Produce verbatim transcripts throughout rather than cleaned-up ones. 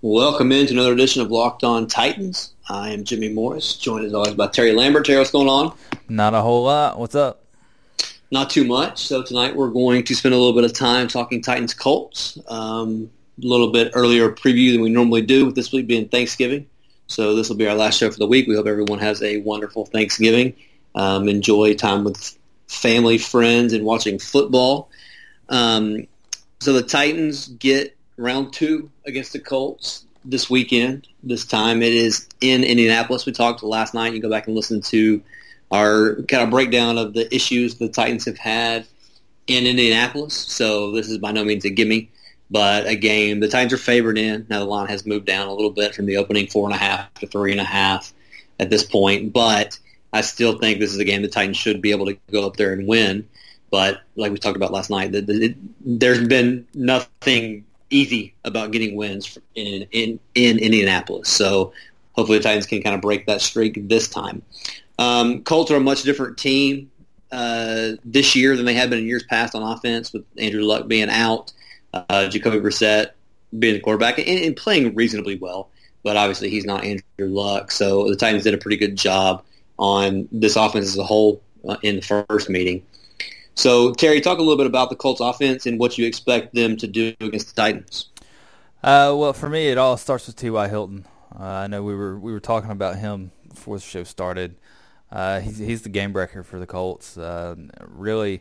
Welcome into another edition of Locked On Titans. I am Jimmy Morris, joined as always by Terry Lambert. Terry, what's going on? Not a whole lot. What's up? Not too much. So tonight we're going to spend a little bit of time talking Titans Colts. Um, a little bit earlier preview than we normally do, with this week being Thanksgiving. So this will be our last show for the week. We hope everyone has a wonderful Thanksgiving. Um, enjoy time with family, friends, and watching football. Um, so the Titans get round two against the Colts this weekend. This time it is in Indianapolis. We talked last night. You can go back and listen to our kind of breakdown of the issues the Titans have had in Indianapolis. So this is by no means a gimme, but a game the Titans are favored in. Now the line has moved down a little bit from the opening four and a half to three and a half at this point, but I still think this is a game the Titans should be able to go up there and win. But like we talked about last night, the, the, it, there's been nothing easy about getting wins in, in in Indianapolis. So hopefully the Titans can kind of break that streak this time. Um, Colts are a much different team uh, this year than they have been in years past on offense, with Andrew Luck being out, uh, Jacoby Brissett being the quarterback, and, and playing reasonably well. But obviously he's not Andrew Luck. So the Titans did a pretty good job on this offense as a whole uh, in the first meeting. So, Terry, talk a little bit about the Colts offense and what you expect them to do against the Titans. Uh, well, for me, it all starts with T Y. Hilton. Uh, I know we were we were talking about him before the show started. Uh, he's he's the game breaker for the Colts. Uh, really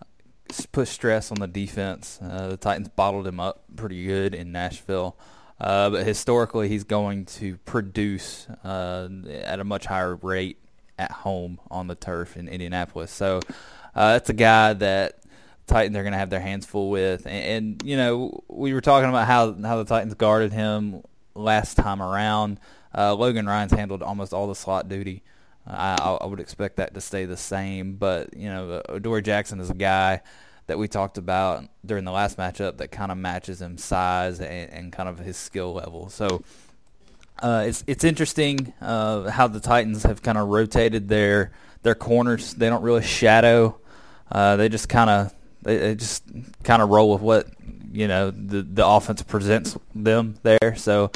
put stress on the defense. Uh, the Titans bottled him up pretty good in Nashville. Uh, but historically, he's going to produce uh, at a much higher rate at home on the turf in Indianapolis. So, Uh, that's a guy that Titans are going to have their hands full with. And, and, you know, we were talking about how, how the Titans guarded him last time around. Uh, Logan Ryan's handled almost all the slot duty. Uh, I, I would expect that to stay the same. But, you know, Adoree Jackson is a guy that we talked about during the last matchup that kind of matches him size and, and kind of his skill level. So uh, it's it's interesting uh, how the Titans have kind of rotated their their corners. They don't really shadow. Uh, they just kind of they, they just kind of roll with what you know the the offense presents them there. So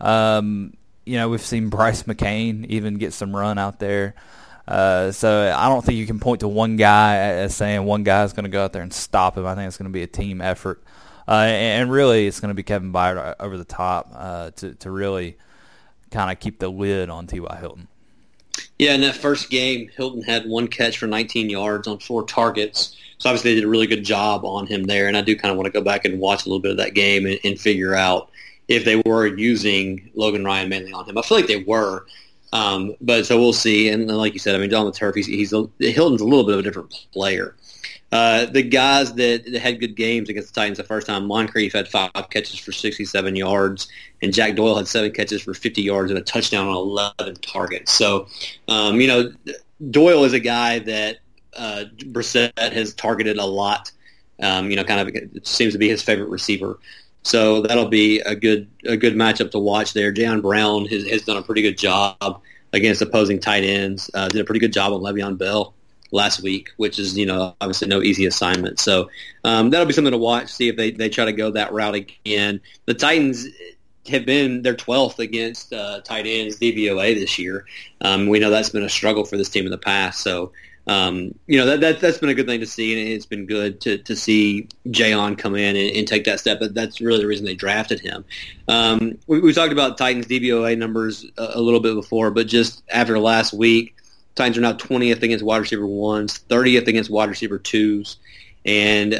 um, you know we've seen Bryce McCain even get some run out there. Uh, so I don't think you can point to one guy as saying one guy is going to go out there and stop him. I think it's going to be a team effort, uh, and, and really it's going to be Kevin Byard over the top uh, to to really kind of keep the lid on T Y. Hilton. Yeah, in that first game, Hilton had one catch for nineteen yards on four targets. So obviously they did a really good job on him there, and I do kind of want to go back and watch a little bit of that game and, and figure out if they were using Logan Ryan mainly on him. I feel like they were, um, but so we'll see. And like you said, I mean, on the turf, he's, he's a, Hilton's a little bit of a different player. Uh, the guys that, that had good games against the Titans the first time, Moncrief had five catches for sixty-seven yards, and Jack Doyle had seven catches for fifty yards and a touchdown on eleven targets. So, um, you know, Doyle is a guy that uh, Brissett has targeted a lot. Um, you know, kind of it seems to be his favorite receiver. So that'll be a good a good matchup to watch there. Jayon Brown has, has done a pretty good job against opposing tight ends. Uh, did a pretty good job on Le'Veon Bell last week, which is, you know, obviously no easy assignment. So um, that'll be something to watch, see if they, they try to go that route again. The Titans have been their twelfth against uh, tight ends D V O A this year. Um, we know that's been a struggle for this team in the past. So, um, you know, that, that, that's been a good thing to see, and it's been good to, to see Jayon come in and, and take that step. But that's really the reason they drafted him. Um, we, we talked about Titans D V O A numbers a, a little bit before, but just after last week, Titans are now twentieth against wide receiver ones, thirtieth against wide receiver twos, and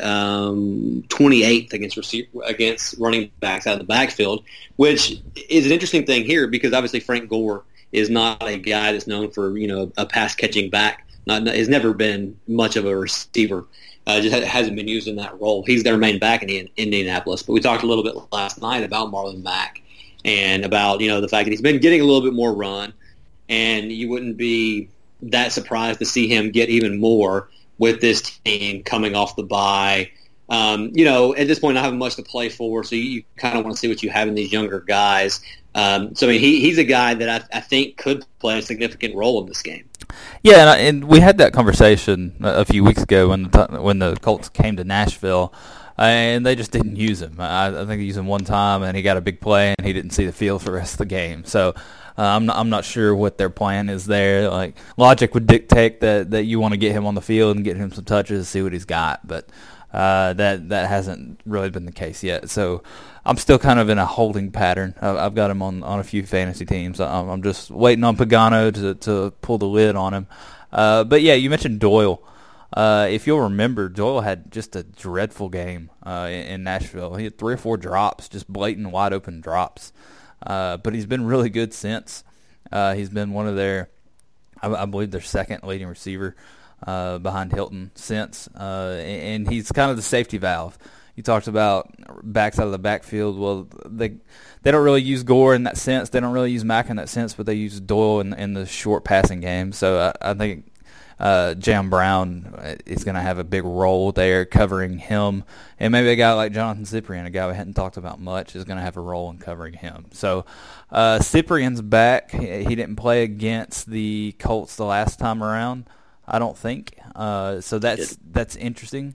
um, twenty-eighth against receiver, against running backs out of the backfield, which is an interesting thing here because obviously Frank Gore is not a guy that's known for, you know, a pass catching back. Not, has never been much of a receiver. Uh, just hasn't been used in that role. He's their main back in Indianapolis. But we talked a little bit last night about Marlon Mack and about, you know, the fact that he's been getting a little bit more run, and you wouldn't be that surprised to see him get even more with this team coming off the bye. Um, you know, at this point, not having much to play for, so you, you kind of want to see what you have in these younger guys. Um, so, I mean, he, he's a guy that I, I think could play a significant role in this game. Yeah, and, I, and we had that conversation a few weeks ago when the when the Colts came to Nashville. and they just didn't use him. I, I think they used him one time, and he got a big play, and he didn't see the field for the rest of the game. So uh, I'm not, I'm not sure what their plan is there. Like logic would dictate that, that you want to get him on the field and get him some touches, see what he's got, but uh, that that hasn't really been the case yet. So I'm still kind of in a holding pattern. I've got him on, on a few fantasy teams. I'm, I'm just waiting on Pagano to to pull the lid on him. Uh, but yeah, you mentioned Doyle. Uh, if you'll remember, Doyle had just a dreadful game uh, in, in Nashville. He had three or four drops, just blatant, wide-open drops. Uh, but he's been really good since. Uh, he's been one of their, I, I believe, their second leading receiver uh, behind Hilton since. Uh, and, and he's kind of the safety valve. You talked about backs out of the backfield. Well, they they don't really use Gore in that sense. They don't really use Mack in that sense, but they use Doyle in, in the short passing game. So I, I think Uh, Jam Brown is going to have a big role there covering him. And maybe a guy like Jonathan Cyprien, a guy we hadn't talked about much, is going to have a role in covering him. So uh, Cyprien's back. He, he didn't play against the Colts the last time around, I don't think. Uh, so that's that's interesting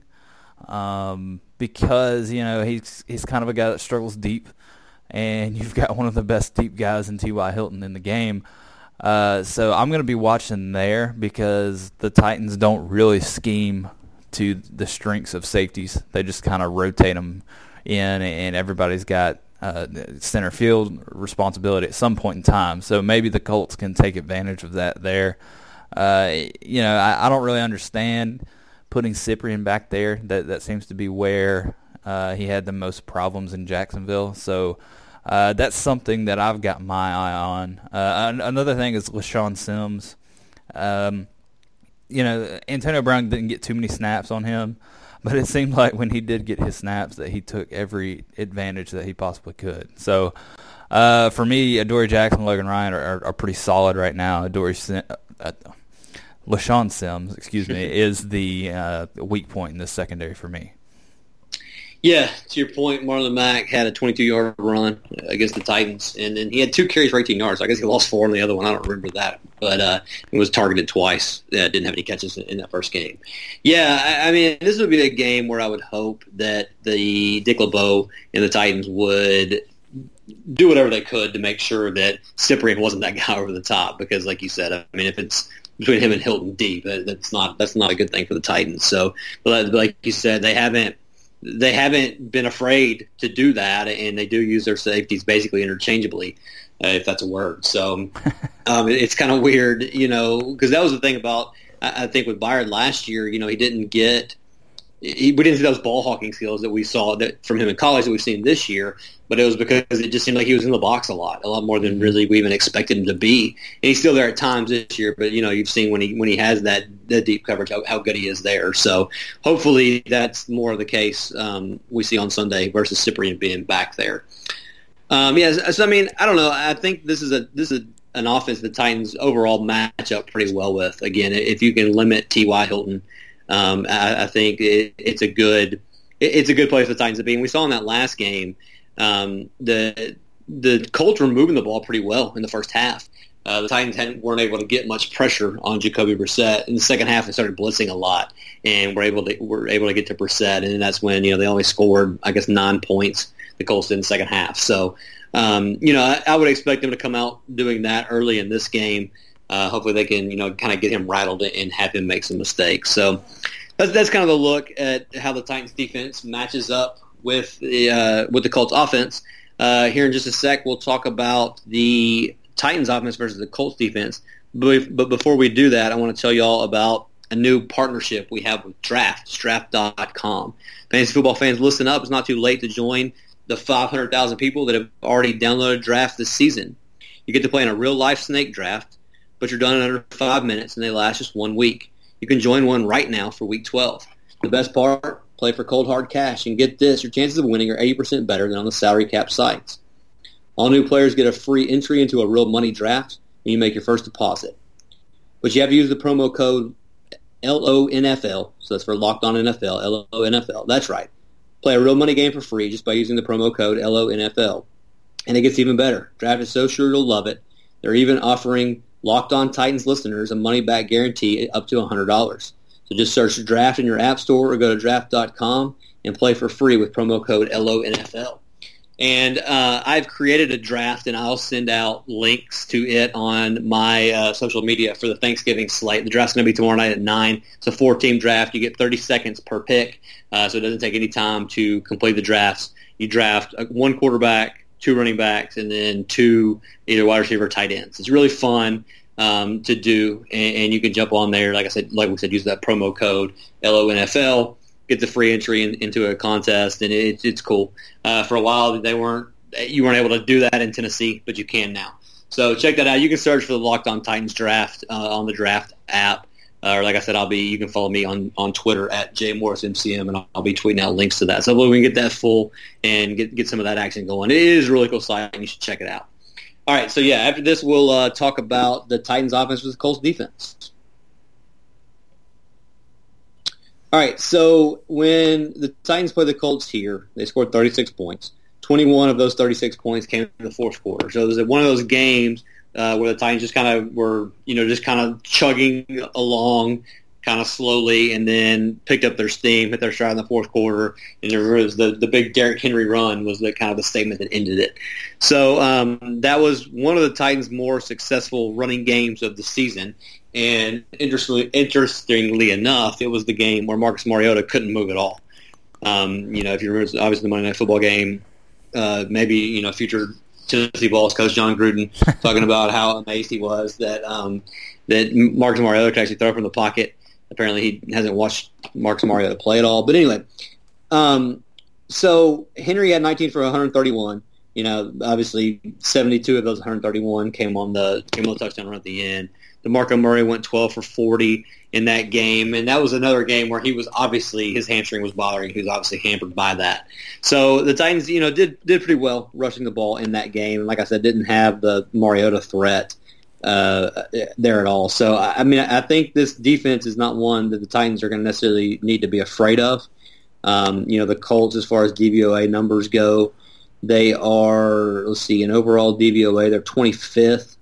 um, because, you know, he's, he's kind of a guy that struggles deep. And you've got one of the best deep guys in T Y. Hilton in the game. Uh, so I'm going to be watching there because the Titans don't really scheme to the strengths of safeties. They just kind of rotate them in, and everybody's got uh, center field responsibility at some point in time. So maybe the Colts can take advantage of that there. Uh, you know, I, I don't really understand putting Cyprien back there. That that seems to be where uh, he had the most problems in Jacksonville. So Uh, that's something that I've got my eye on. Uh, another thing is LaShawn Sims. Um, you know, Antonio Brown didn't get too many snaps on him, but it seemed like when he did get his snaps that he took every advantage that he possibly could. So uh, for me, Adoree Jackson and Logan Ryan are, are, are pretty solid right now. Adoree Sim- uh, LaShawn Sims, excuse me, is the uh, weak point in this secondary for me. Yeah, to your point, Marlon Mack had a twenty-two-yard run against the Titans, and then he had two carries for eighteen yards. I guess he lost four on the other one. I don't remember that, but uh, he was targeted twice. Yeah, didn't have any catches in, in that first game. Yeah, I, I mean, this would be a game where I would hope that the Dick LeBeau and the Titans would do whatever they could to make sure that Cyprien wasn't that guy over the top, because, like you said, I mean, if it's between him and Hilton deep, that's not that's not a good thing for the Titans. So, but like you said, they haven't. They haven't been afraid to do that, and they do use their safeties basically interchangeably, uh, if that's a word. So um, it's kind of weird, you know, because that was the thing about, I, I think, with Byard last year. You know, he didn't get he, we didn't see those ball hawking skills that we saw that from him in college that we've seen this year, but it was because it just seemed like he was in the box a lot, a lot more than really we even expected him to be. And he's still there at times this year, but, you know, you've seen when he when he has that, that deep coverage, how, how good he is there. So hopefully that's more of the case um, we see on Sunday versus Cyprien being back there. Um, yeah, so, I mean, I don't know. I think this is a this is an offense the Titans overall match up pretty well with. Again, if you can limit T Y. Hilton, Um, I, I think it, it's a good it, it's a good place for the Titans to be. And we saw in that last game, um, the the Colts were moving the ball pretty well in the first half. Uh, the Titans hadn't, weren't able to get much pressure on Jacoby Brissett. In the second half, they started blitzing a lot, and were able to were able to get to Brissett. And that's when, you know, they only scored, I guess, nine points. The Colts did in the second half. So, um, you know, I, I would expect them to come out doing that early in this game. Uh, hopefully they can, you know, kind of get him rattled and have him make some mistakes. So that's, that's kind of the look at how the Titans defense matches up with the uh, with the Colts offense. Uh, here in just a sec, we'll talk about the Titans offense versus the Colts defense. But, but before we do that, I want to tell you all about a new partnership we have with Draft, draft dot com. Fantasy football fans, listen up. It's not too late to join the five hundred thousand people that have already downloaded Draft this season. You get to play in a real-life snake draft, but you're done in under five minutes, and they last just one week. You can join one right now for Week twelve. The best part, play for cold, hard cash. And get this, your chances of winning are eighty percent better than on the salary cap sites. All new players get a free entry into a real money draft when you make your first deposit. But you have to use the promo code L O N F L, so that's for Locked On N F L, L O N F L. That's right. Play a real money game for free just by using the promo code L O N F L. And it gets even better. Draft is so sure you'll love it. They're even offering Locked On Titans listeners a money-back guarantee up to one hundred dollars. So just search Draft in your app store or go to draft dot com and play for free with promo code L O N F L. And uh, I've created a draft, and I'll send out links to it on my uh, social media for the Thanksgiving slate. The draft's going to be tomorrow night at nine. It's a four-team draft. You get thirty seconds per pick, uh, so it doesn't take any time to complete the drafts. You draft one quarterback, two running backs, and then two either wide receiver or tight ends. It's really fun um, to do, and, and you can jump on there. Like I said, like we said, use that promo code L O N F L. Get the free entry in, into a contest, and it, it's cool. Uh, for a while, they weren't you weren't able to do that in Tennessee, but you can now. So check that out. You can search for the Locked On Titans draft uh, on the draft app, uh, or like I said, I'll be. You can follow me on, on Twitter at J Morris M C M, and I'll, I'll be tweeting out links to that. So we can get that full and get get some of that action going. It is a really cool site, and you should check it out. All right, so yeah, after this, we'll uh, talk about the Titans' offense versus the Colts' defense. All right, so when the Titans played the Colts here, they scored thirty-six points. twenty-one of those thirty-six points came in the fourth quarter. So it was one of those games uh, where the Titans just kind of were, you know, just kind of chugging along kind of slowly, and then picked up their steam, hit their stride in the fourth quarter, and there was the, the big Derrick Henry run was the kind of the statement that ended it. So um, that was one of the Titans' more successful running games of the season. And interestingly, interestingly enough, it was the game where Marcus Mariota couldn't move at all. Um, you know, if you remember, obviously the Monday Night Football game, uh, maybe, you know, future Tennessee Vols coach John Gruden talking about how amazed he was that um, that Marcus Mariota could actually throw from the pocket. Apparently he hasn't watched Marcus Mariota play at all. But anyway, um, so Henry had nineteen for one hundred thirty-one. You know, obviously seventy-two of those one hundred thirty-one came on the came on the touchdown run at the end. DeMarco Murray went twelve for forty in that game, and that was another game where he was obviously, his hamstring was bothering. He was obviously hampered by that. So the Titans, you know, did did pretty well rushing the ball in that game. And like I said, didn't have the Mariota threat uh, there at all. So, I mean, I think this defense is not one that the Titans are going to necessarily need to be afraid of. Um, you know, the Colts, as far as D V O A numbers go, they are, let's see, in overall D V O A, they're twenty-fifth.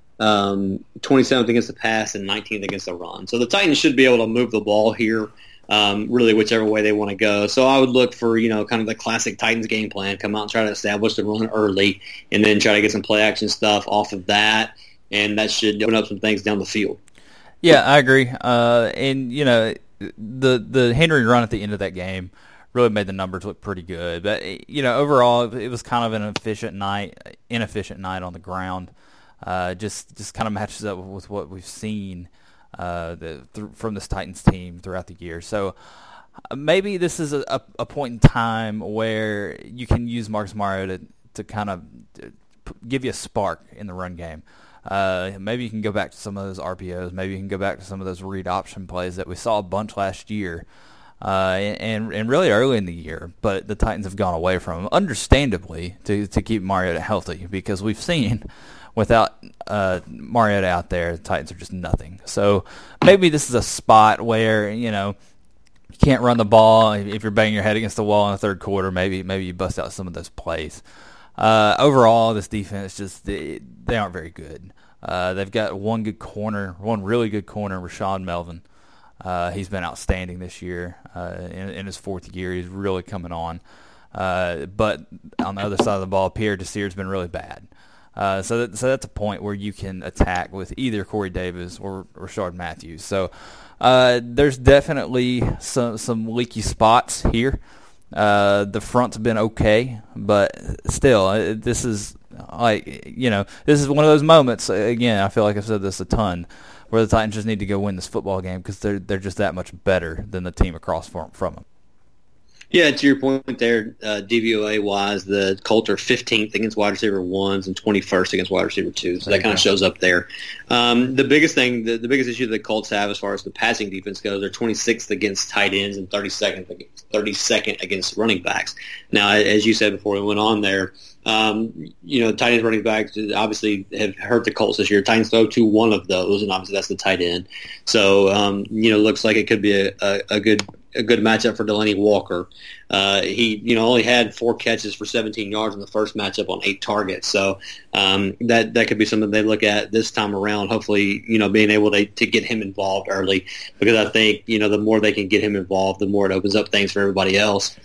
Um, twenty-seventh against the pass and nineteenth against the run. So the Titans should be able to move the ball here, um, really whichever way they want to go. So I would look for, you know, kind of the classic Titans game plan, come out and try to establish the run early and then try to get some play action stuff off of that, and that should open up some things down the field. Yeah, I agree. Uh, and, you know, the the Henry run at the end of that game really made the numbers look pretty good. But, you know, overall it was kind of an efficient night, inefficient night on the ground. Uh, just just kind of matches up with what we've seen uh, the, th- from this Titans team throughout the year. So uh, maybe this is a, a, a point in time where you can use Marcus Mariota to, to kind of give you a spark in the run game. Uh, maybe you can go back to some of those R P Os. Maybe you can go back to some of those read option plays that we saw a bunch last year uh, and, and really early in the year. But the Titans have gone away from them, understandably, to, to keep Mariota healthy, because we've seen – without uh, Mariota out there, the Titans are just nothing. So maybe this is a spot where, you know, you can't run the ball. If you're banging your head against the wall in the third quarter, maybe maybe you bust out some of those plays. Uh, overall, this defense just they, they aren't very good. Uh, they've got one good corner, one really good corner, Rashawn Melvin. Uh, he's been outstanding this year. Uh, in, in his fourth year, he's really coming on. Uh, but on the other side of the ball, Pierre Desir's been really bad. Uh, so, that, so that's a point where you can attack with either Corey Davis or Rashard Matthews. So uh, there's definitely some some leaky spots here. Uh, the front's been okay, but still, uh, this is like you know this is one of those moments. Again, I feel like I've said this a ton, where the Titans just need to go win this football game because they're they're just that much better than the team across from, from them. Yeah, to your point there, uh, D V O A-wise, the Colts are fifteenth against wide receiver ones and twenty-first against wide receiver twos. So that kind of shows up there. Um, the biggest thing, the, the biggest issue that the Colts have as far as the passing defense goes, they're twenty-sixth against tight ends and thirty-second against, thirty-second against running backs. Now, as you said before we went on there, um, you know, tight ends running backs obviously have hurt the Colts this year. Titans throw to one of those, and obviously that's the tight end. So, um, you know, looks like it could be a, a, a good – a good matchup for Delaney Walker. Uh, he, you know, only had four catches for seventeen yards in the first matchup on eight targets. So um, that that could be something they look at this time around. Hopefully, you know, being able to to get him involved early, because I think, you know, the more they can get him involved, the more it opens up things for everybody else.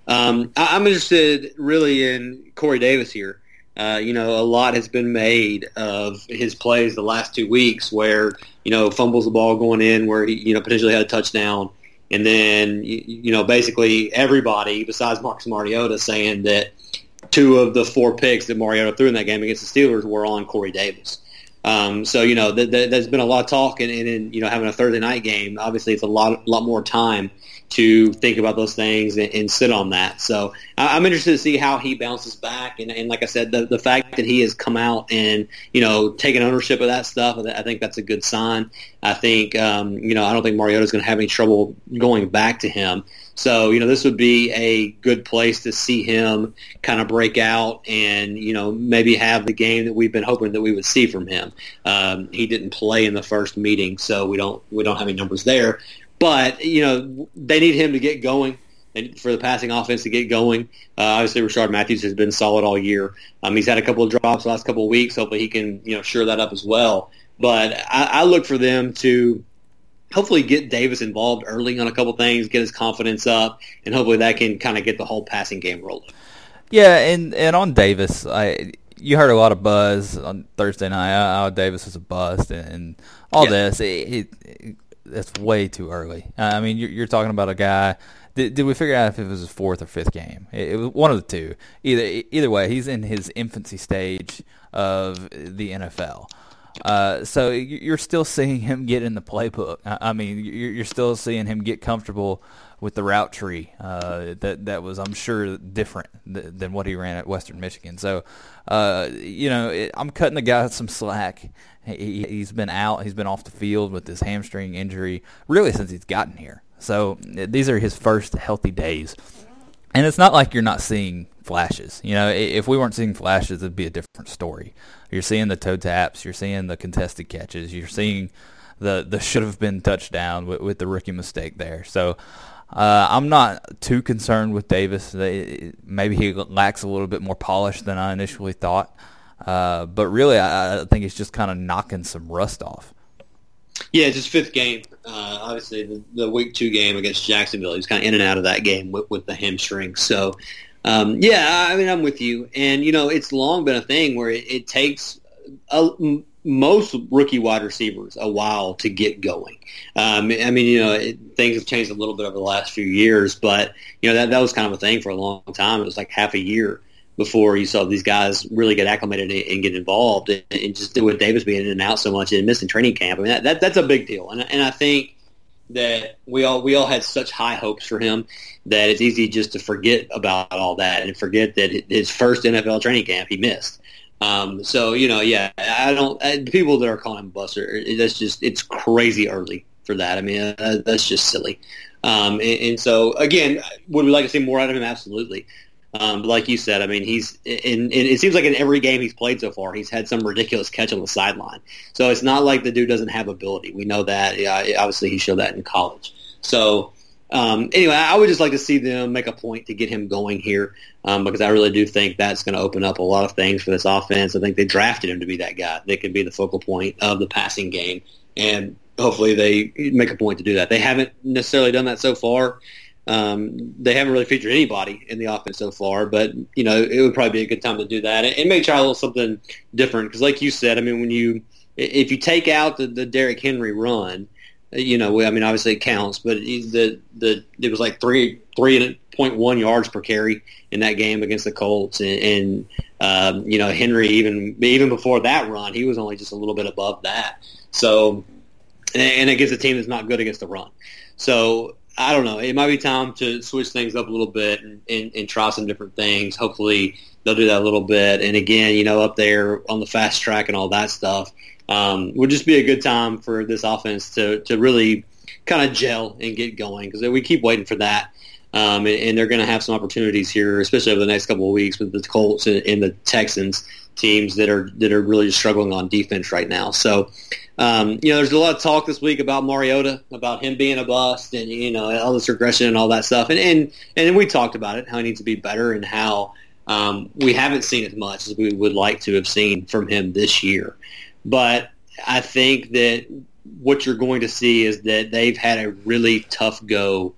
Um, I, I'm interested really in Corey Davis here. Uh, you know, a lot has been made of his plays the last two weeks where, you know, fumbles the ball going in where he, you know, potentially had a touchdown. And then, you, you know, basically everybody besides Marcus Mariota saying that two of the four picks that Mariota threw in that game against the Steelers were on Corey Davis. Um, so, you know, th- th- there's been a lot of talk, and, and, and, you know, having a Thursday night game, obviously it's a lot lot more time to think about those things and, and sit on that. So I, I'm interested to see how he bounces back. And, and like I said, the, the fact that he has come out and, you know, taken ownership of that stuff, I think that's a good sign. I think, um, you know, I don't think Mariota's going to have any trouble going back to him. So, you know, this would be a good place to see him kind of break out and, you know, maybe have the game that we've been hoping that we would see from him. Um, he didn't play in the first meeting, so we don't we don't have any numbers there. But, you know, they need him to get going and for the passing offense to get going. Uh, obviously, Rashard Matthews has been solid all year. Um, he's had a couple of drops the last couple of weeks. Hopefully he can, you know, shore that up as well. But I, I look for them to hopefully get Davis involved early on a couple things, get his confidence up, and hopefully that can kind of get the whole passing game rolling. Yeah, and, and on Davis, I you heard a lot of buzz on Thursday night. Oh, Davis was a bust and, and all yeah. this. It, it, it, that's way too early. I mean, you're, you're talking about a guy. Did, did we figure out if it was his fourth or fifth game? It, it was one of the two. Either either way, he's in his infancy stage of the N F L. Uh, so you're still seeing him get in the playbook. I mean, you're still seeing him get comfortable with the route tree. Uh, that that was, I'm sure, different than what he ran at Western Michigan. So, uh, you know, it, I'm cutting the guy some slack. He, he's been out. He's been off the field with this hamstring injury really since he's gotten here. So these are his first healthy days. And it's not like you're not seeing flashes. You know, if we weren't seeing flashes, it'd be a different story. You're seeing the toe taps. You're seeing the contested catches. You're seeing the, the should have been touchdown with, with the rookie mistake there. So uh, I'm not too concerned with Davis. They, maybe he lacks a little bit more polish than I initially thought. Uh, but really, I, I think he's just kind of knocking some rust off. Yeah, it's his fifth game. Uh, obviously, the, the week two game against Jacksonville, he was kind of in and out of that game with, with the hamstring. So, um, yeah, I mean, I'm with you. And, you know, it's long been a thing where it, it takes a, most rookie wide receivers a while to get going. Um, I mean, you know, it, things have changed a little bit over the last few years, but, you know, that, that was kind of a thing for a long time. It was like half a year before you saw these guys really get acclimated and get involved, and, and just with Davis being in and out so much and missing training camp. I mean, that, that that's a big deal, and and I think that we all we all had such high hopes for him that it's easy just to forget about all that and forget that his first N F L training camp he missed. Um, so you know, yeah, I don't. I, the people that are calling him a buster, that's just it's crazy early for that. I mean, uh, that's just silly. Um, and, and so again, would we like to see more out of him? Absolutely. Um, but like you said, I mean, he's in, in. It seems like in every game he's played so far, he's had some ridiculous catch on the sideline. So it's not like the dude doesn't have ability. We know that. Yeah, obviously, he showed that in college. So um, anyway, I would just like to see them make a point to get him going here um, because I really do think that's going to open up a lot of things for this offense. I think they drafted him to be that guy that could be the focal point of the passing game, and hopefully they make a point to do that. They haven't necessarily done that so far. Um, they haven't really featured anybody in the offense so far, but you know it would probably be a good time to do that and, and maybe try a little something different. Because, like you said, I mean, when you if you take out the, the Derrick Henry run, you know, I mean, obviously it counts, but the the it was like three three point one yards per carry in that game against the Colts, and, and um, you know Henry even even before that run, he was only just a little bit above that. So, and, and against a team that's not good against the run, so. I don't know. It might be time to switch things up a little bit and, and, and try some different things. Hopefully they'll do that a little bit. And again, you know, up there on the fast track and all that stuff, um, would just be a good time for this offense to, to really kind of gel and get going because we keep waiting for that. Um, and, and they're going to have some opportunities here, especially over the next couple of weeks with the Colts and, and the Texans teams that are that are really just struggling on defense right now. So, um, you know, there's a lot of talk this week about Mariota, about him being a bust and, you know, all this regression and all that stuff. And and, and we talked about it, how he needs to be better and how um, we haven't seen as much as we would like to have seen from him this year. But I think that what you're going to see is that they've had a really tough go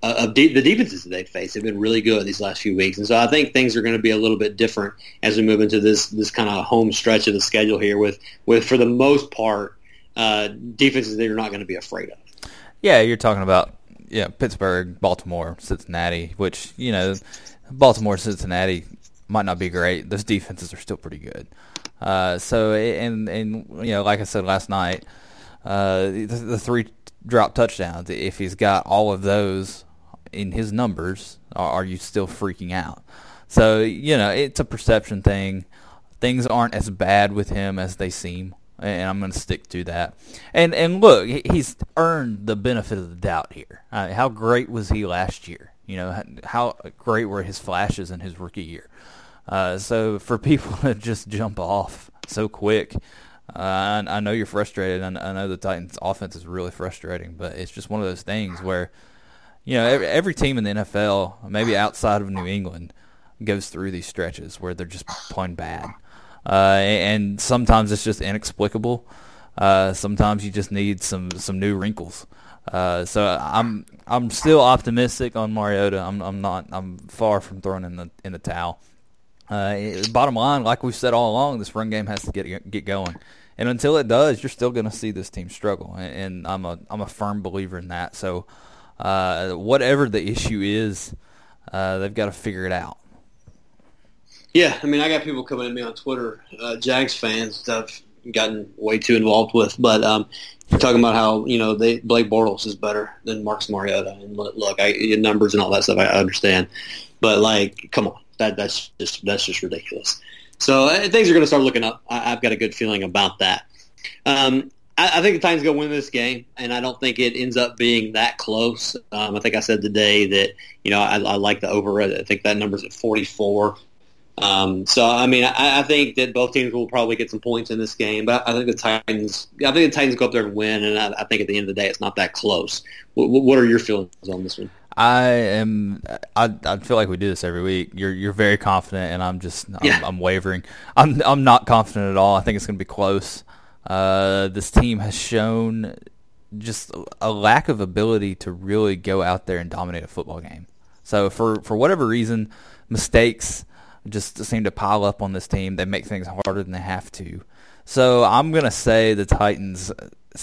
uh, of de- the defenses that they face have been really good these last few weeks. And so I think things are going to be a little bit different as we move into this this kind of home stretch of the schedule here with, with for the most part, uh, defenses that you're not going to be afraid of. Yeah, you're talking about yeah Pittsburgh, Baltimore, Cincinnati, which, you know, Baltimore, Cincinnati might not be great. Those defenses are still pretty good. Uh, so, and, and you know, like I said last night, uh, the, the three drop touchdowns, if he's got all of those in his numbers, are, are you still freaking out? So, you know, it's a perception thing. Things aren't as bad with him as they seem, and I'm going to stick to that. And and look, he's earned the benefit of the doubt here. Uh, how great was he last year? You know, how great were his flashes in his rookie year? Uh, so for people to just jump off so quick, uh, I, I know you're frustrated. I, I know the Titans' offense is really frustrating, but it's just one of those things where, you know, every, every team in the N F L, maybe outside of New England, goes through these stretches where they're just playing bad. Uh, and sometimes it's just inexplicable. Uh, sometimes you just need some, some new wrinkles. Uh, so I'm I'm still optimistic on Mariota. I'm I'm not. I'm far from throwing in the in the towel. Uh, bottom line, like we've said all along, this run game has to get get going, and until it does, you're still going to see this team struggle. And, and I'm a I'm a firm believer in that. So uh, whatever the issue is, uh, they've got to figure it out. Yeah, I mean, I got people coming at me on Twitter, uh, Jags fans that I've gotten way too involved with, but um, talking about how, you know, they Blake Bortles is better than Marcus Mariota. And look, I, numbers and all that stuff, I understand, but like, come on, that that's just that's just ridiculous. So uh, things are going to start looking up. I, I've got a good feeling about that. Um, I, I think the Titans going to win this game, and I don't think it ends up being that close. Um, I think I said today that, you know, I, I like the over. I think that number's at forty-four. Um, so, I mean, I, I think that both teams will probably get some points in this game, but I think the Titans, I think the Titans go up there and win, and I, I think at the end of the day, it's not that close. What, what are your feelings on this one? I am. I, I feel like we do this every week. You're you're very confident, and I'm just I'm, yeah. I'm wavering. I'm I'm not confident at all. I think it's going to be close. Uh, this team has shown just a lack of ability to really go out there and dominate a football game. So for for whatever reason, mistakes just seem to pile up on this team. They make things harder than they have to. So I'm going to say the Titans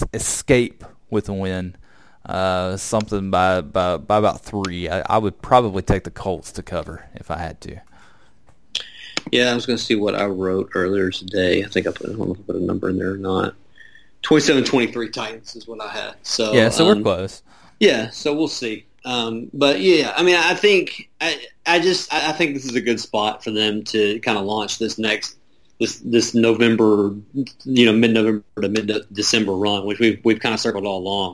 escape with a win, uh, something by, by by about three. I, I would probably take the Colts to cover if I had to. Yeah, I was going to see what I wrote earlier today. I think I put, I don't know if I put a number in there or not. twenty-seven twenty-three Titans is what I had. So yeah, so um, we're close. Yeah, so we'll see. Um, but yeah, I mean, I think I, I just I think this is a good spot for them to kind of launch this next this this November, you know, mid-November to mid-December run, which we've we've kind of circled all along.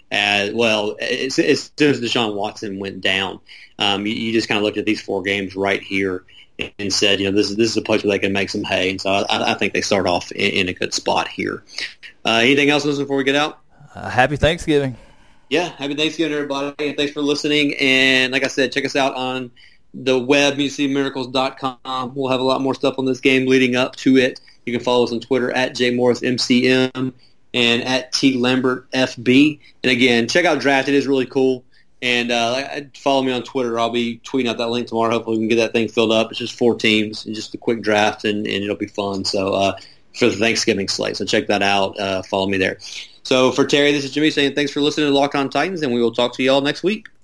As well, as, as soon as Deshaun Watson went down, um, you, you just kind of looked at these four games right here and said, you know, this is this is a place where they can make some hay. And so I, I think they start off in, in a good spot here. Uh, anything else, listen, before we get out? Uh, happy Thanksgiving. Yeah, happy Thanksgiving, everybody, and thanks for listening. And like I said, check us out on the web, museum miracles dot com. We'll have a lot more stuff on this game leading up to it. You can follow us on Twitter at J Morris M C M and at T Lambert F B. And again, check out Draft. It is really cool. And uh, follow me on Twitter. I'll be tweeting out that link tomorrow. Hopefully we can get that thing filled up. It's just four teams, and just a quick draft, and, and it'll be fun. So uh, for the Thanksgiving slate. So check that out. Uh, follow me there. So for Terry, this is Jimmy saying thanks for listening to Locked On Titans, and we will talk to you all next week.